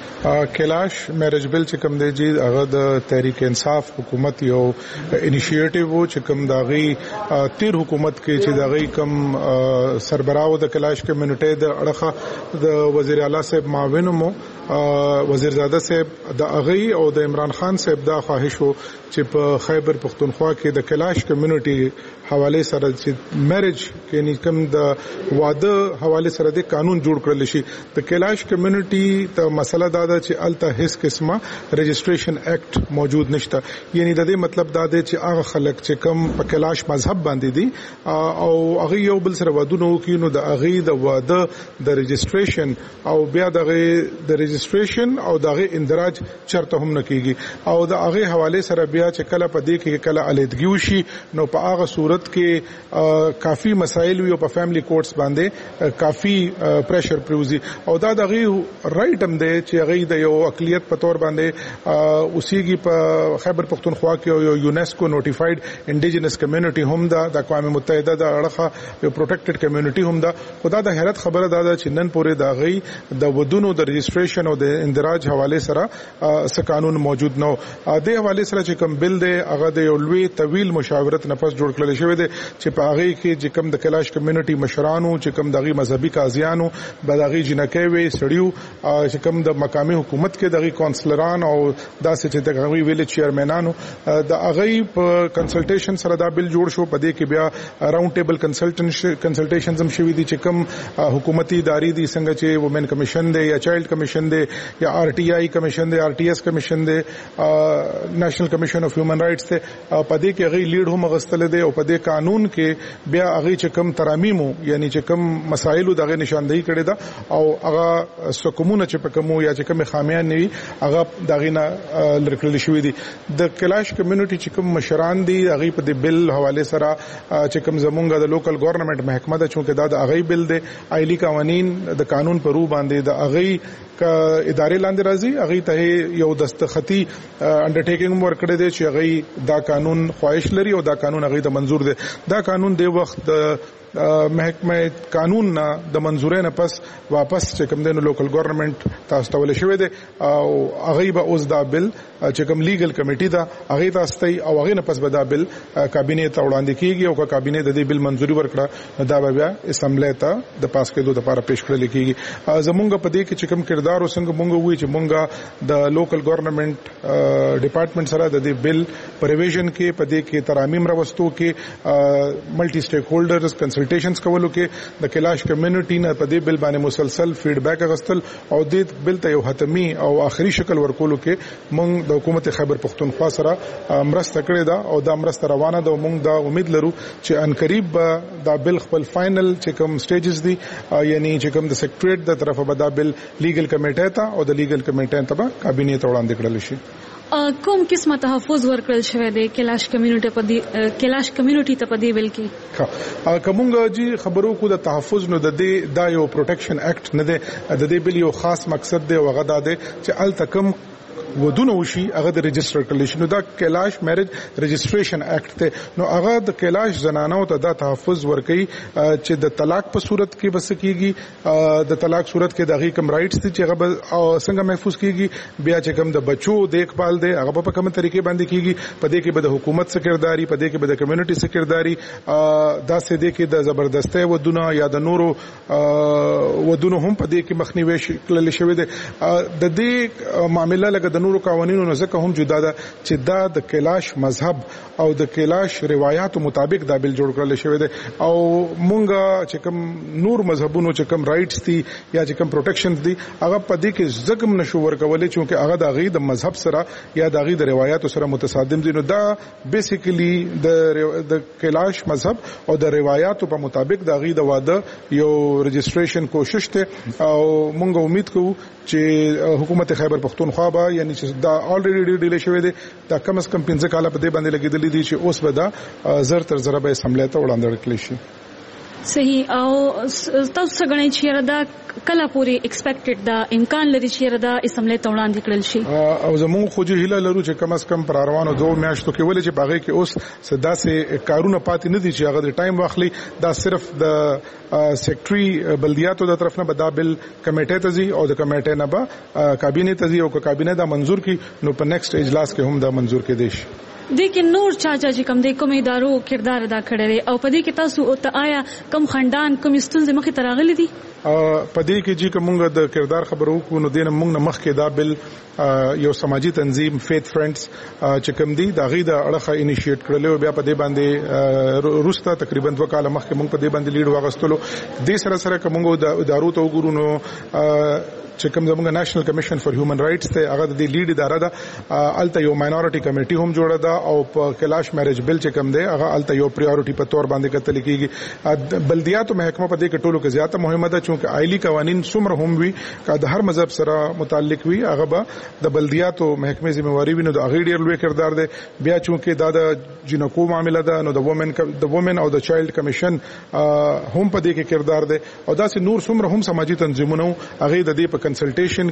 کیلاش میرج بل چې کوم دی جی هغه د تحریک انصاف حکومت یو انیشیټیو وو چې کوم داغي تیر حکومت کې چې داغي کوم سربراو د کیلاش کمیونټي د اړخه د وزیر اعلی صاحب معاون مو وزیرزاده صاحب د اغي او د عمران خان صاحب دا خواهش وو چې په خیبر پختونخوا کې د کیلاش کمیونټي حواله سره چې میرج کې کوم د واده حواله سره د قانون جوړ کړل شي. د کیلاش کمیونټي ته مسله دا ده چې الته هیڅ قسمه رجسټریشن ایکټ موجود نشته. یعنی د دې مطلب دا دی چې هغه خلک چې کوم په کیلاش مذهب باندې دي او هغه یو بل سره ودونه وکړي نو د هغه د واده د رجسټریشن او بیا دغه د رجسټریشن او دغه اندراج چرته هم نه کیږي او د هغه حواله سره بیا چې کله په دې کې کله علیحدګي وشي نو په هغه صورت کې کافي مسایل وي او په فیملی کورټس باندې کافي پریشر پروزي او دا دغه رائټ هم دی چې هغه د یو اقلیت په تور باندې اوسېږي په خیبر پختونخوا کې یو یونیسکو نوټیفاید انډیجنس کمیونټي هم دا د اقوام متحده د اړخه یو پروټیکټډ کمیونټي هم دا. خدا د حیرت خبره دا ده چې نن پورې دا غي د ودونو د رجسټریشن او د اندراج حواله سره څه قانون موجود نه و. د حواله سره چې کوم بل دی هغه د یو لوی طویل مشاورت نفس جوړ کړل شوی دی چې په هغه کې چې کوم د کیلاش کمیونټي مشرانو چې کوم دغه مذهبي قاضیانو بداغي جنکې وي سړیو چې کوم د مقامی حکومت کې دغه کونسلران او داسې چې دغه ویل چیرمنانو د هغه په کنسلټیشن سره دا بل جوړ شو. په دې کې بیا راوند ټیبل کنسلټیشنز هم شوي دي چې کوم حکومتي ادارې دي څنګه چې وومن کمیشن دی یا چایلډ کمیشن دی یا آر ټي آی کمیشن دی آر ټي ایس کمیشن دی نېشنل کمیشن اف هیومن رائټس دی. په دې کې هغه لیډ هم غستل دی او په دې قانون کې بیا هغه چې کوم ترامیمو یعنی چې کوم مسایلو دغه نشاندهي کړي دا او هغه سکمونه چې په کوم یا چې کوم خامیان نوي هغه دغه نه لړکل شوې دي. د کیلاش کمیونټي چې کوم مشران دي هغه په دې بل حواله سره چې کوم زمونږ د لوکل ګورنمنت محکمه ده چې دا د هغه بل دی آئلی قوانین د قانون پر رو باندې د هغه کا ادارې لاندې راځي هغه ته یو دستخطي انډرټیکینګ ورکړی دی چې هغه دا قانون خواهش لري او دا قانون هغه د منزور دی. دا قانون دی وخت محکمه قانون نه د منزورې نه پس واپس چې کوم دینو لوکل ګورنمنت تاسو ته ول شوی دی او هغه به اوس دا بل چې کوم لیګل کمیټي دا هغه تاسو ته او هغه نه پس به دا بل کابینه ته وړاندې کیږي او کابینه د دې بل منزوري ورکړه دا بیا اسمبلی ته د پاس کېدو لپاره پیښ کړل کیږي. زمونږ په دې کې چې کوم کردار وسنګ مونږ وی چې مونږ د لوکل ګورنمنت ډپارټمنټ سره د دې بل پرویژن کې په دې کې ترامیم راوستو کې ملټي سټیک هولډرز کنسلټیشنز کولو کې د کلاش کمیونټي نه په دې بل باندې مسلسل فیډبیک اغستل او دې بل ته یو حتمی او آخري شکل ورکولو کې موږ د حکومت خیبر پختونخوا سره مرسته کړې ده او دا مرسته روانه ده. موږ دا امید لرو چې ان قریب دا بل خپل فائنل چې کوم سټیجز دي یعنی چې کوم د سیکریټریټ د طرفه به دا بل لیګل کمیټه ته او د لیګل کمیټه ته به کابینه ته وړاندې کړل شي.
کوم قسمه تحفظ ورکړل شوی دی کلاش کمیونټي په دې کلاش کمیونټي ته په دې ویل کې؟
ها کومګه جی خبرو کو د تحفظ نو د دې دا یو پروټیکشن اکټ نه دی، د دې بل یو خاص مقصد دی او هغه دا دی چې ال تکم ودونه وشي هغه د ريجستر کړل شي. نو دا کلاش میرج رجسټریشن اکټ ته نو هغه د کلاش زنانو ته دا تحفظ ورکړي چې د طلاق په صورت کې بس کیږي، د طلاق صورت کې دغه کم رائټس دي چې هغه څنګه محفوظ کیږي، بیا چې کوم د بچو دیکھبال دی هغه په کومه طریقې باندې کیږي، په دې کې به د حکومت سکرداري، په دې کې به د کمیونټي سکرداري، دا سه دې کې د زبردستۍ ودونه یا د نورو ودونه هم په دې کې مخنیوي کړل شوی دی. د دې معاملې لکه نورو قوانینو نه ځکه هم جدا ده چې دا د کلاش مذهب او د کلاش روایتو مطابق دا بل جوړ کړل شوی دی او مونږه چې کوم نور مذهبونو چې کوم رائټس دي یا چې کوم پروټیکشنز دي هغه په دې کې زګم نشو ورکولې چې هغه د غي د مذهب سره یا د غي د روایتو سره متصادم دي. نو دا بیسیکلی د د کلاش مذهب او د روایتو په مطابق د غي د واده یو رجسټریشن کوشش ته او مونږ امید کوو چې حکومت خیبر پختونخوا به یعنی چې دا الریډي ډیلی شوی دی دا کم از کم پنځه کاله په دې باندې لګیدلې دي چې اوس به دا زر تر زر به اسمبلی ته وړاندې کړل شي.
صحیح. او تاسو څنګه چې دا کله پوری ایکسپیکټډ دا امکان لري چې دا اسمبلی ته وړاندې کړل شي؟ او
زموږ خو چې هیله لرو چې کم از کم پر روانو دوه میاشتو کې ولې چې باغې کې اوس صدا سه کارونه پاتې نه دي چې هغه د ټایم واخلي. دا صرف د سیکریټري بلدیاتو د طرف نه به دا بل کمیټه ته ځي او د کمیټه نه به کابینه ته ځي او که کابینه دا منزور کړي نو په نیکسټ اجلاس کې هم دا منزور کې دي شي.
د کې نور چا چا چې کوم د کوم ادارو کردار ادا کړی او په دې کې تاسو او ته آیا کم خندان کم ستونزې مخې ته راغلي دي؟
په دې کې چې کومه د کردار خبرو کو نو دینه موږ نه مخ کې دا بل یو سماجی تنظیم فیث فرندز چې کوم دي دا غي د اړخه انیشیټ کړل او بیا په دې باندې روستا تقریبا دوه کال مخکې موږ په دې باندې لیډ واغستلو. د سره سره کومه د ادارو ته وګورو نو چې کوم زموږ نېشنل کمیشن فار هیومن رائټس ته هغه د لیډ اداره ده، الته یو ماینورټي کمیټي هم جوړه ده او په کلاش میرج بل چې کوم دی هغه الته یو پریورټي په تور باندې کتل کیږي. بلدیاتو محکمه په دې کې ټولو کې زیاته مهمه ده چې آئلی قوانین څومره هم وي که د هر مذهب سره متعلق وي هغه به د بلدیاتو محکمه ذمہواری وي نو د هغه ډیر لوی کردار دی. بیا چې دا د جنکو معاملې ده نو د وومن د وومن او د چایلډ کمیشن هم په دې کې کردار دی او دا سه نور څومره هم سماجی تنظیمونه هغه د دې په کنسلټیشن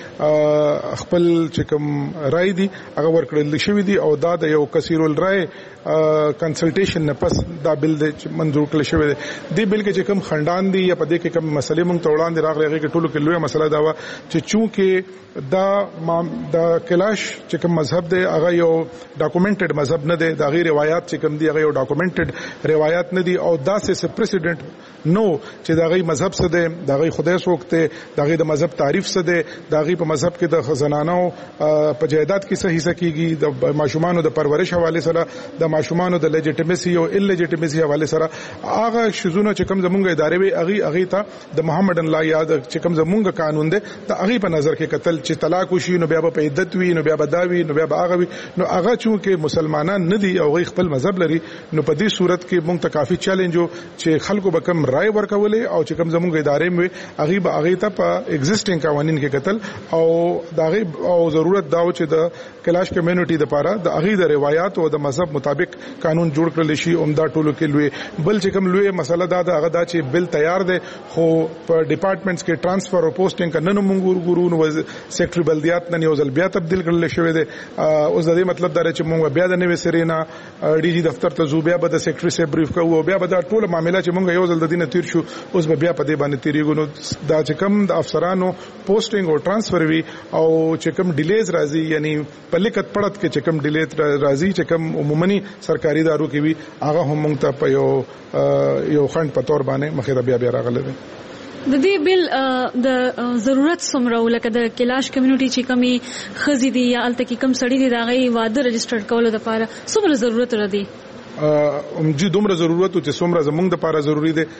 کې خپل چې کوم رائے دي هغه ورکړل شوی دي او دا د یو کثیر الرای کنسلټیشن نه پس دا بل د منظور کړل شوی دی. دی بل کې چې کوم خندان دي یا په دې کې کوم مسلې مونږ ته وړاندې راغلي هغه کې ټولو کې لوی مسله دا و چې چونکه دا د کلاش چې کوم مذهب دی هغه یو ډاکومنټډ مذهب نه دی، دا غیر روایت چې کوم دی هغه یو ډاکومنټډ روایت نه دی او دا سه پریسیډنټ نو چې دا غي مذهب څه دی، دا غي خدای سوکته، دا غي د مذهب تعریف څه دی، دا غي په مذهب کې د خزانانو په جایداد کې صحیح سکیږي، د ماشومان د پرورش حواله سره د ماشومان د لیجټیمیسي او ان لیجټیمیسي حواله سره هغه شذونه چې کوم زمونږ ادارې وي هغه هغه ته د محمد الله یاد چې کوم زمونږ قانون دی دا هغه په نظر کې قتل چې طلاق وشي نو بیا په عدت وي نو بیا بداوي نو بیا هغه وي نو هغه چې مسلمانان نه دي او غي خپل مذهب لري نو په دې صورت کې مونږ ته کافي چیلنج چې خلکو به کم رائے ورکولې او چې کوم زمونږ ادارې مې هغه به هغه ته په ایگزیسټینګ قوانين کې قتل او داغه او ضرورت دا چې د کلاش کمیونټي د لپاره د هغه د روایت او د مذهب مطابق قانون جوړ کړل شي. عمدہ ټولو کې لوی بل چې کوم لوی مسله دا ده هغه دا چې بل تیار دی خو په ډپارټمنټس کې ترانسفر او پوسټینګ کنه مونږ ګورو نو سیکټری بلدیات نه یو ځل بیا تبدیل کړل شوی دی. اوس د دې مطلب دا چې مونږ بیا د نوې سرینا ډي جی دفتر ته زو بیا به د سیکټری سره بریف کوو او بیا به دا ټول معاملې چې مونږ یو ځل د دینه تیر شو اوس به بیا په دې باندې تیریږو نو دا چې کوم د افسرانو پوسټینګ او ترانسفر وی او چې کوم ډیلیز راځي یعنی په لیکت پړت کې چې کوم ډیلی راځي چې کوم عمومي سرکاري ادارو کې وی هغه هم مونږ ته په یو یو خند په تور باندې مخې ته بیا بیا راغله دي.
د دې بل د ضرورت څومره ولکه د کلاش کمیونټي چې کمی خزي دي یا الته کې کم سړی دي دا غي واده رجسټر کولو لپاره څومره ضرورت لري؟
ام جی دومره ضرورت او چې څومره زمونږ د لپاره ضروری دی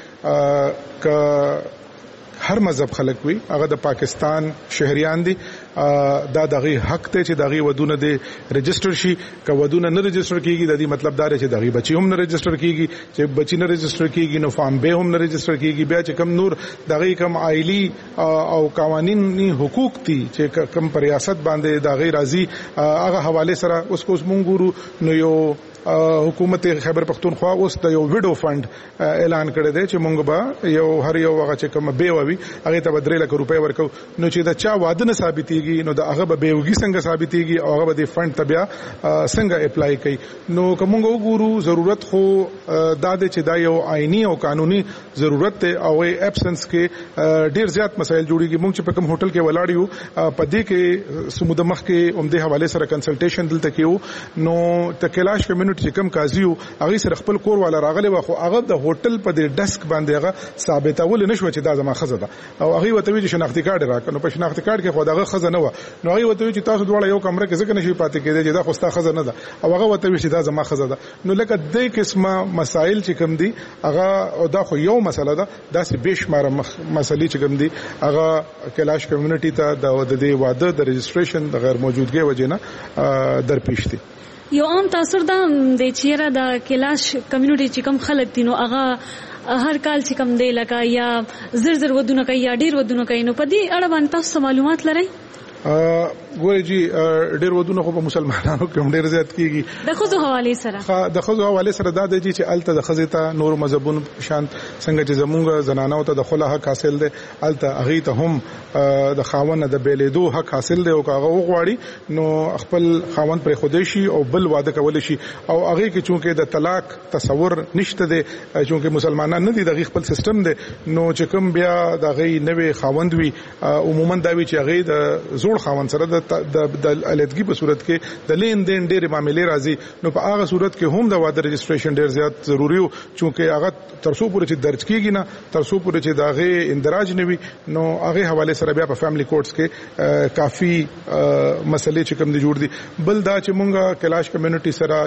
ک هر مذهب خلک وي هغه د پاکستان شهريان دي دا دغه حق ته چې دغه ودونه دي رجستر شي که ودونه نه رجستر کیږي د دې مطلب دا چې دغه بچي هم نه رجستر کیږي چې بچي نه رجستر کیږي نو فارم به هم نه رجستر کیږي بیا چې کم نور دغه کم عائلی او قوانینی حقوق دي چې کم پر ریاست باندې دغه راضي هغه حواله سره اوس کوس مونږ ګورو نو یو حکومت خیبر پختونخوا اوس د یو ویډو فند اعلان کړی دی چې مونږ به یو هر یو هغه چې کوم به وي هغه ته درې لک روپۍ ورکو نو چې دا چا واده نه ثابتېږي نو دا هغه به بیوګي څنګه ثابتېږي او هغه به د فند تبیا څنګه اپلای کوي نو کومه وګورو ضرورت خو دا د چې دا یو آئینی او قانوني ضرورت ته او ابسنس کې ډیر زیات مسایل جوړیږي مونږ چې په کوم هوټل کې ولاړ یو په دې کې سمود مخ کې عمده حواله سره کنسلټیشن دلته کیو نو ته کلاش کمیونټي چې کم قاضیو هغه سره خپل کور والا راغلی واخو هغه د هوټل په دې ډسک باندې هغه ثابتول نه شو چې دا زما خزه ده او هغه وته وی چې شناختی کارت راکړو په شناختی کارت کې خو دغه خزه نه و نو هغه وته وی چې تاسو دواړه یو کمره کې ځکه نشي پاتې کېدی چې دا خو ستا خزه نه ده او هغه وته وی چې دا زما خزه ده نو لکه دې قسمه مسائل چې کم دي هغه او دا خو یو مسله ده دا سه بشمار مسلې چې کم دي هغه کلاش کمیونټي ته د دې واده د رجستریشن د غیر موجودګۍ وجنه درپېښ دي
یو عام تاثر دا د چیرې د کلاش کمیونټي چې کم خلک دي نو هغه هر کال چې کم دی لکه یا زر زر ودونه کوي یا ډیر ودونه کوي نو په دې اړه باندې تاسو معلومات لرئ
ګورې جی ډېر ودونه خو په مسلمانانو کې هم ډېر زیات کیږي
د خزو حواله سره
د خزو حواله سره دا دی چې الته د خزې ته نور مذهبونو شان څنګه چې زمونږ زنانو ته د خلا حق حاصل دی الته هغه ته هم د خاوند د بیلیدو حق حاصل دی او هغه وغواړي نو خپل خاوند پر خودشي او بل واده کول شي او هغه کې چونکه د طلاق تصور نشته دی چونکه مسلمانان نه دي د خپل سیستم دی نو چې کوم بیا د غي نوې خاوند وي عموما دا وی چې هغه د زوړ خاوند سره د د الګي په صورت کې د لین دین ډېر معاملې راځي نو په هغه صورت کې هم د واده رجستریشن ډېر زیات ضروری وو چې هغه ترڅو پورې چې درج کیږي نه ترڅو پورې چې داغه اندراج نه وي نو هغه حواله سره بیا په فیملی کورټس کې کافي مسلې چې کوم دي جوړ دي بل دا چې مونږه کلاش کمیونټي سره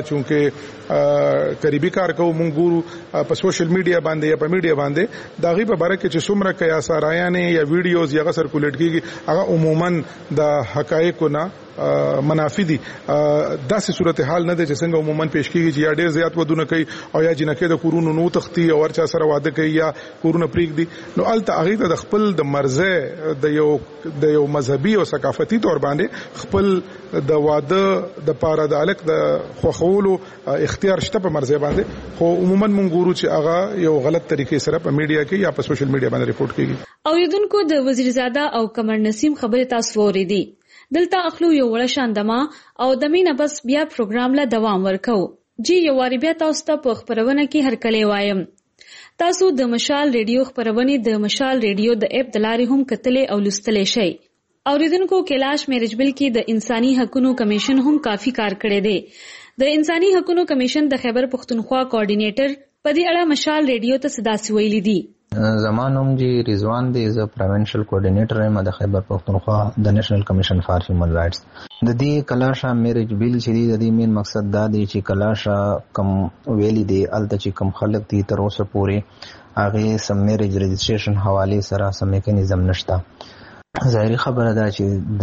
چې قریبي کار کوو مونږ ګورو په سوشل میډیا باندې یا په میډیا باندې داغه په اړه کې چې څومره کیا سارایانه یا ویډیوز یا سرکولیټ کیږي هغه عموما د حقایق نه منافی دي داسې صورتحال نه ده چې څنګه عموما پیش کیږي چې یا ډېر زیات ودونه کوي او یا جنکه د کورونو نو تختی او ورچا سره واده کوي یا کورونه پریک دي نو الته هغه د خپل د مرزه د یو د یو مذهبي او ثقافتي تور باندې خپل د واده د پاره د الک د خوخولو اختیار شته په مرزه باندې خو عموما مونږ ګورو چې هغه یو غلط طریقې سره په میډیا کې یا په سوشل میډیا باندې رپورټ کیږي
او یدونکو د وزیرزاده او قمر نسیم خبره تاسو ورېدي دلته اخلو یو وړ شاندما او د مینه بس بیا پروګرام له دوام ورکو جی یو واری بیا تاسو ته په خبرونه کې هر کله وایم تاسو د مشال ریډیو خبرونه د مشال ریډیو د اپ د لارې هم کتلې او لستلې شي اوریدونکو کلاش میرج بل کې د انساني حقوقو کمیشن هم کافی کار کړی دی د انساني حقوقو کمیشن د خیبر پختونخوا کوارډینیټر په دې اړه مشال ریډیو ته صدا سویلی دی
زمانوم جی رضوان دی ز پروینشل کوارډینیټر یم د خیبر پختونخوا د نېشنل کمیشن فار هیومن رائټس د دې کلاشا میرج بیل چې دی د دې مین مقصد دا دی چې کلاشا کم ویلی دی الته چې کم خلک دي تر اوسه پورې هغه سم میرج رجستریشن حواله سره سم میکانیزم نشته ظاهري خبره ده چې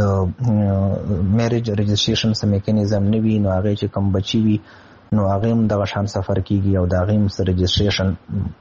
د میرج رجستریشن سم میکانیزم نه وي نو هغه چې کم بچي وي نو هغه هم د شان سفر کیږي او د هغه سره رجستریشن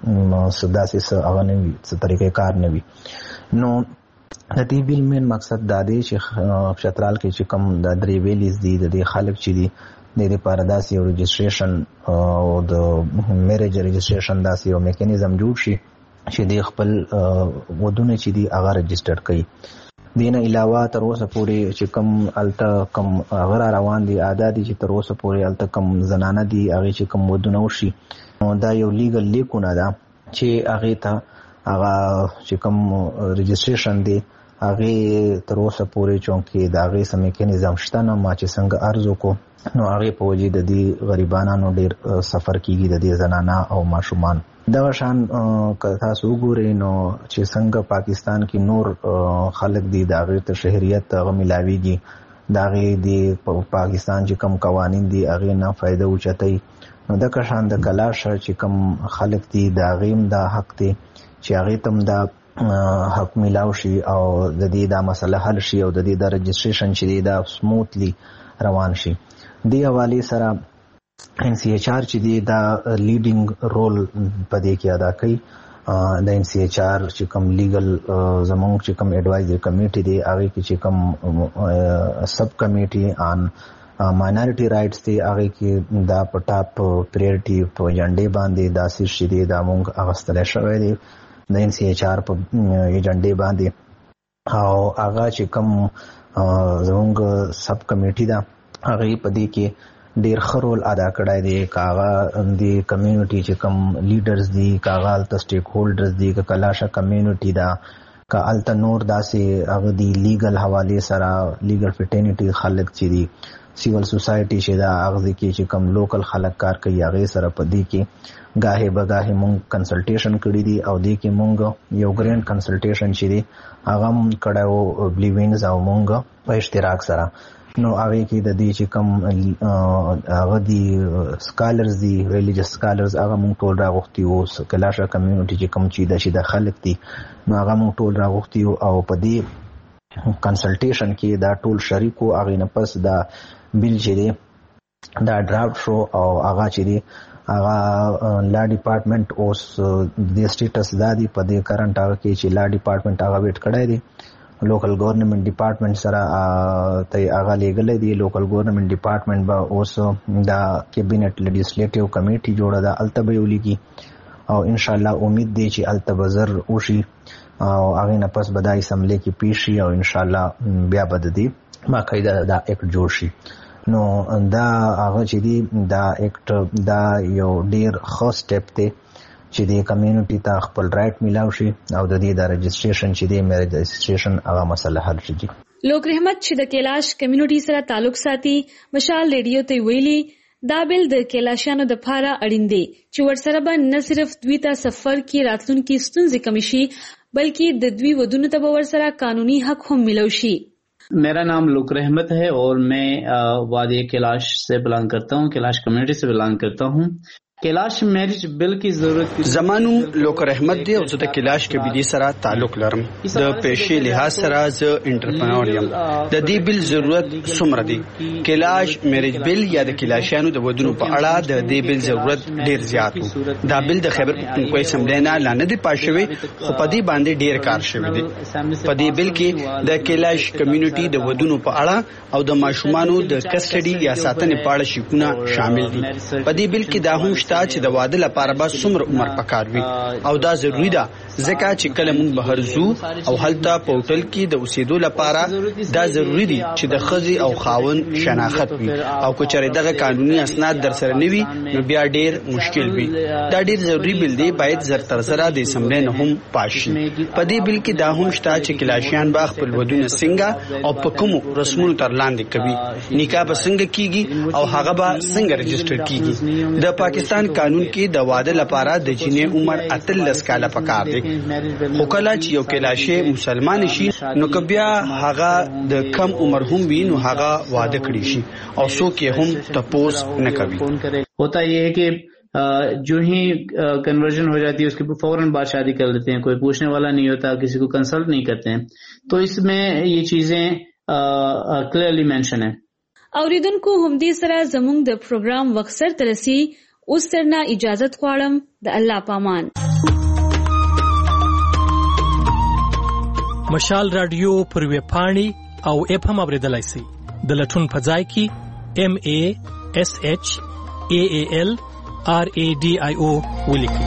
سداسي سره هغه نه وي څه طریقې کار نه وي نو د دې بیل مین مقصد دا دی چې چترال کې چې کم د درې ویلیز دي د دې خلک چې دي د دې لپاره داسې یو رجستریشن او د میرج رجستریشن داسې یو میکانیزم جوړ شي چې د خپل ودونه چې دي هغه رجستر کړي دینه علاوه تر اوسه پورې چې کم الته کم غیر روان دي عادت دي چې تر اوسه پورې الته کم زنانه دي هغه چې کم ودونه وشي دا یو لیګل لیکونه ده چې هغه ته هغه چې کم رجستریشن دي هغه تر اوسه پورې چونکې دا هغه سم میکانیزم شته نه ما چې څنګه ارزو کو نو هغه په وجه د دې غریبانو ډېر سفر کیږي د دې زنانه او ماشومان دا شان تاسو وګورئ نو چې څنګه پاکستان کې نور خلک دي دا غیر ته شهریت غملاویږي دا غي دي پاکستان چې کم قوانين دي هغه نه فائدہ اوچتای نو د کشان د کلاش چې کم خلک دي دا غیم دا حق دي چې هغه تم دا حق ملاو شي او د دې دا مسله حل شي او د دې د رجسټریشن چې دا سموثلی روان شي. دی حواله سره ان سی ایچ آر چې دی دا لیډینګ رول په دې کې ادا کوي. د ان سی ایچ آر چې کوم لیګل زمونږ چې کوم ایڈوایزری کمیټي دی هغه کې چې کوم سب کمیټي آن ماینورټي رائټس دی هغه کې دا پټاپ پریورټي په ایجنډې باندې دا سیس چې دی دا مونږ اغستل شوی دی د ان سی ایچ آر په ایجنډې باندې. او هغه چې کوم زمونږ سب کمیټي دا هغه په دې کې ډیر خرول ادا کړای دی. کاغه دی کمیونټي چې کوم لیډرز دی کاغه الته سټیک هولډرز دی که کلاشه کمیونټي دا که الته نور داسې هغه دی لیګل حواله سره لیګل فټرنیټي خلک چې دی سیول سوسایټي چې دا هغه کې چې کوم لوکل خلک کار کوي هغه سره په دې کې گاهه بگاهه مونږ کنسلټیشن کړی دی او دې کې مونږ یو ګرینډ کنسلټیشن چې دی هغه مونږ کړو بلیوینز او مونږ په اشتراک سره. نو هغه کې د دې چې کوم هغه دی سکالرز دی ریلیجیس سکالرز هغه مونږ ټول راغوښتي وو کلاشه کمیونټي چې کوم چې د شي د خلک دي نو هغه مونږ ټول راغوښتي وو او په دې کنسلټیشن کې دا ټول شریکو هغه نه پس دا بیل چې دی دا ډرافټ شو او هغه چې دی هغه لا ډپارټمنټ اوس د سټیټس دا دی په دې کرنٹ هغه کې چې لا ډپارټمنټ هغه ویټ کړی دی لوکل گورنمنٹ ډپارټمنټ سره ته هغه لګلې دی. لوکل گورنمنٹ ډپارټمنټ به اوس دا کابینټ لیجسلیټیو کمیټي جوړه ده الته به ولیږي او ان شاء الله امید دی چې الته بزر وشي او هغه نه پس بدای سملې کې پیشي او ان شاء الله بیا بد دی ما قاعده دا اکټ جوړ شي. نو دا هغه چې دی دا اکټ دا یو ډیر ښه سټپ دی چې د کمیونټي ته خپل رائټ میلاو شي او د دې د رجسټریشن چې د میریج رجسټریشن هغه مسله حل شي.
لوک رحمت چې د کیلاش کمیونټي سره تعلق ساتي مشال ریډیو ته ویلي دا بل د کیلاشانو د پاره اړین دی چې ورسره به نه صرف دوی ته سفر کې راتلونکي ستونزې کم شي بلکې د دوی ودونو ته به ورسره قانوني حق هم ملو شي.
मेरा नाम लुक रहमत है और मैं वादी कैलाश से बिलोंग करता हूँ, कैलाश कम्युनिटी से बिलोंग करता हूँ. कैलाश मैरिज बिल की जरूरत
زمانو لوک رحمت دی او زه د کلاش کبیدی سره تعلق لرم. د پیشې لحاظ سره زه انټرپرنور یم. د دې بل ضرورت څومره دی؟ کلاش میریج بل یا د کلاشانو د ودونو په اړه د دې بل ضرورت ډیر زیات و. دا بل د خیبر پختونخوا اسمبلی نه لاندې دی پاس شوی خو په دې باندې ډیر کار شوی دی. په دې بل کې د کلاش کمیونټي د ودونو په اړه او د ماشومانو د کسټډي یا ساتنې په اړه شکونه شامل دي. په دې بل کې دا هم چې د واده لپاره به څومره عمر پکار وي او دا ضروری ده ځکه چې کله موږ بهر ځو او هلته په هوټل کې د اوسېدو لپاره دا ضروری دي چې د ښځې او خاوند شناخت وي او که چېرې دغه قانوني اسناد در سره نه وي نو بیا ډېر مشکل وي. دا ډېر ضروري بل دی باید زر تر زره د اسمبلی نه هم پاس شي. په دې بل کې دا هم شته چې کلاشیان به خپل ودونه څنګه او په کومو رسمونو تر لاندې کوي نکاح به څنګه کیږي او هغه به څنګه رجسټر کیږي. د پاکستان قانون کې د واده لپاره د جنې عمر اتلس کاله پکار دی خو کله چې یو کلاشه مسلمان شي نو که بیا هغه د کم عمر هم وي نو هغه واده کړي شي او څوک یې هم تپوس نه کوي.
होता ये है कि जो ही कन्वर्जन हो जाती है उसके फौरन बाद शादी कर लेते हैं, कोई पूछने वाला नहीं होता, किसी को कंसल्ट नहीं करते हैं. तो इसमें ये चीजें क्लियरली मेंशन है.
اوریدونکو همدې سره زموږ د پروګرام وخت سر ترسي اوس ترنا اجازت غواړم د الله پامان.
مشال رادیو پر ویب پاڼې او اپ هم اوریدلای شئ. د لټون په ځای کې ام ا اس اچ ا ا ال ار ا ډي آی او ولیکئ.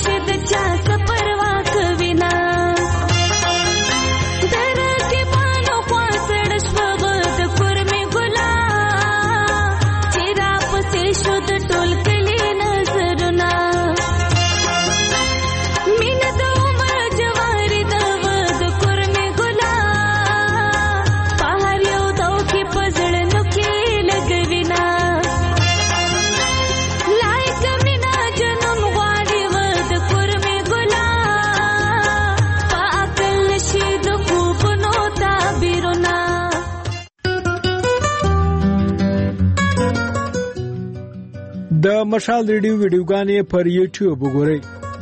د مشال ریډیو ویډیوګانې پر یوټیوب وګورئ.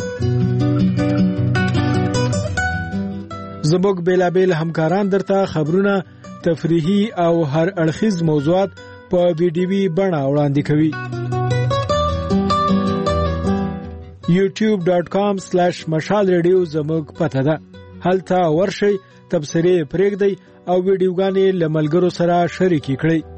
زموږ بیلابیل همکاران درته خبرونه، تفریحي او هر اړخیز موضوعات په ویډیوي بڼه وړاندې کوي. یوټیوب ډاٹ کام سلیش مشال ریډیو زموږ پته ده. هلته ورشئ، تبصرې پرېږدئ او ویډیوګانې له ملګرو سره شریکې کړئ.